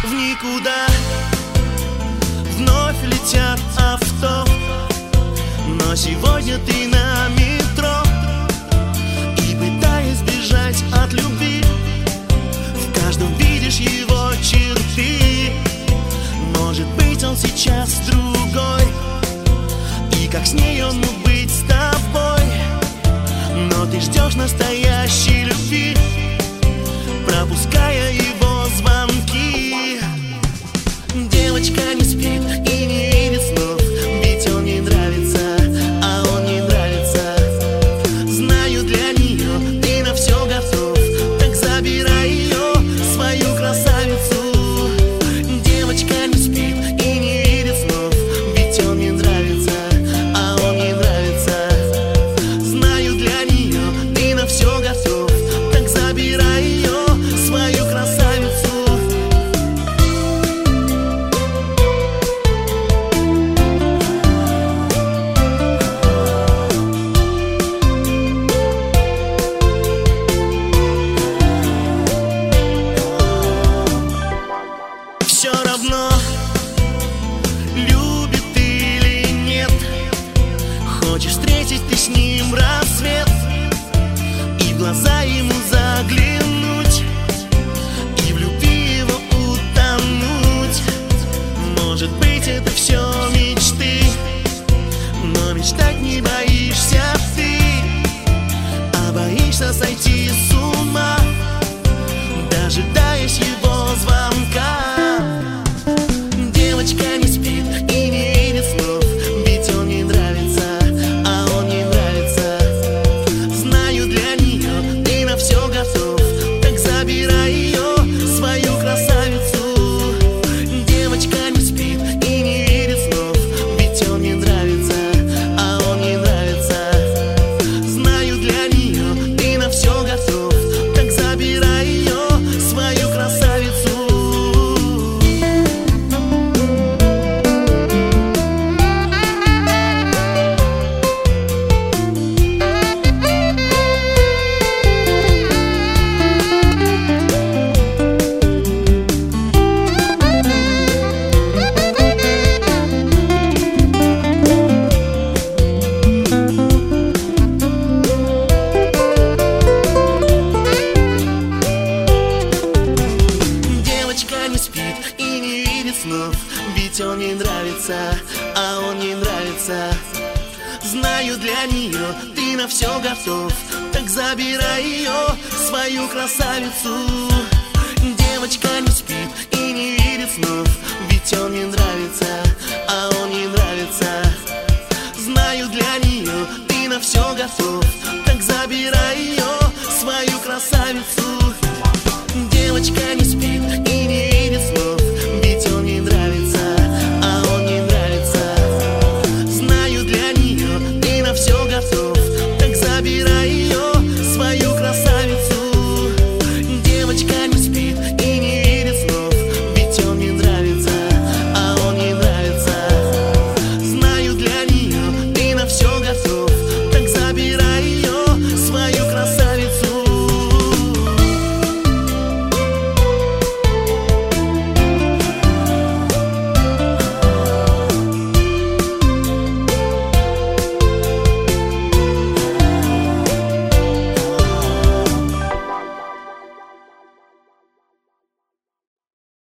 в никуда. Вновь летят авто, но сегодня ты на метро. И пытаясь бежать от любви, в каждом видишь его черты. Может быть, он сейчас другой, и как с ней он мог быть с тобой. Но ты ждешь настоящей любви, пропуская его звонки. Девочка не спит и не видит снов, ведь он ей нравится, а он не нравится. Знаю, для нее ты на все готов, так забирай ее, свою красавицу. Девочка не спит и не видит снов, ведь он ей нравится, а он не нравится. Знаю, для нее ты на все готов, так забирай ее, свою красавицу. Все равно, любит или нет, хочешь встретить ты с ним рассвет и в глаза ему заглянуть, и в любви его утонуть. Может быть, это все мечты, но мечтать не боишься ты, а боишься сойти с ума, дожидаясь его звонка. Девочка не спит и не видит снов, ведь он ей нравится, а он не нравится. Знаю, для нее ты на все готов, так забирай ее, свою красавицу. Девочка не спит и не видит снов, ведь он ей нравится, а он не нравится. Знаю, для нее ты на все готов, так забирай ее, свою красавицу. Девочка не спит и не видит снов, ведь он ей нравится, а он не нравится. Знаю, для нее ты на все готов, так забирай ее, свою красавицу. Девочка не спит и не видит снов, ведь он ей нравится, а он не нравится. Знаю, для нее ты на все готов, так забирай ее, свою красавицу. Девочка не